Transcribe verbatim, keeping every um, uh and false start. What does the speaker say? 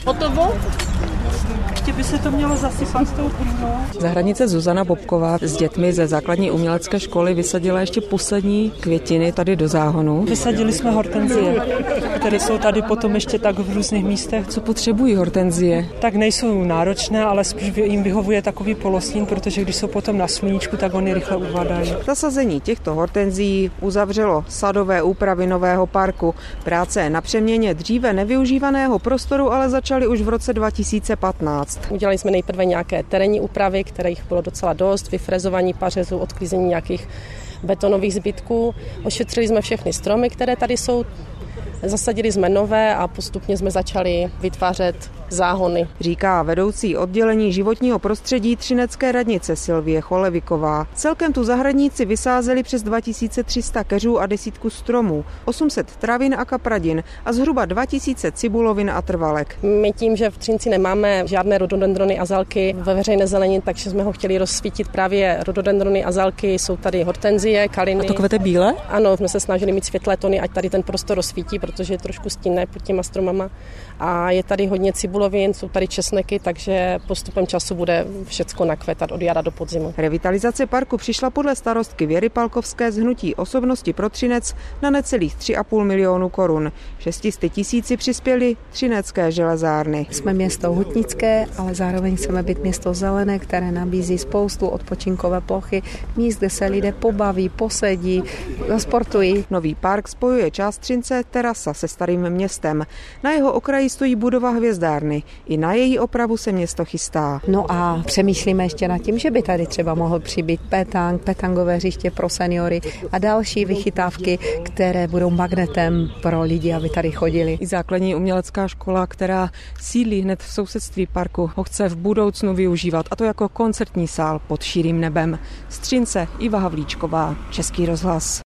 Hotovo? Ještě by se to mělo zasypat s tou hlínou. Zahradnice Zuzana Bobková s dětmi ze základní umělecké školy vysadila ještě poslední květiny tady do záhonu. Vysadili jsme hortenzie, které jsou tady potom ještě tak v různých místech. Co potřebují hortenzie? Tak nejsou náročné, ale spíš jim vyhovuje takový polostín, protože když jsou potom na sluníčku, tak oni rychle uvadají. Zasazení těchto hortenzií uzavřelo sadové úpravy nového parku. Práce na přeměně dříve nevyužívaného prostoru ale začaly už v roce dva tisíce patnáct. Udělali jsme nejprve nějaké terénní úpravy, kterých bylo docela dost, vyfrezování pařezů, odklízení nějakých betonových zbytků. Ošetřili jsme všechny stromy, které tady jsou, zasadili jsme nové a postupně jsme začali vytvářet záhony. Říká vedoucí oddělení životního prostředí třinecké radnice Sylvie Choleviková. Celkem tu zahradníci vysázeli přes dva tisíce tři sta keřů a desítku stromů, osm set travin a kapradin a zhruba dva tisíce cibulovin a trvalek. My tím, že v Třinci nemáme žádné rododendrony azalky ve veřejné zeleni, takže jsme ho chtěli rozsvítit právě rododendrony azalky, jsou tady hortenzie, kaliny. A to kvete bíle? Ano, jsme se snažili mít světlé tony, ať tady ten prostor rozsvítí, protože je trošku stínné pod těma stromama. A je tady hodně cibulovin, jsou tady česneky, takže postupem času bude všecko nakvetat od jara do podzimu. Revitalizace parku přišla podle starostky Věry Palkovské z hnutí Osobnosti pro Třinec na necelých tři a půl milionu korun. šestisty tisíci přispěly třinecké železárny. Jsme město hutnické, ale zároveň chceme být město zelené, které nabízí spoustu odpočinkové plochy, míst, kde se lidé pobaví, posedí, sportují. Nový park spojuje část Třince, terasa se starým městem. Na jeho okraji stojí budova hvězdárny. I na její opravu se město chystá. No a přemýšlíme ještě nad tím, že by tady třeba mohl přibýt petang, petangové hřiště pro seniory a další vychytávky, které budou magnetem pro lidi, aby tady chodili. I základní umělecká škola, která sídlí hned v sousedství parku, ho chce v budoucnu využívat, a to jako koncertní sál pod širým nebem. Z Třince Iva Havlíčková, Český rozhlas.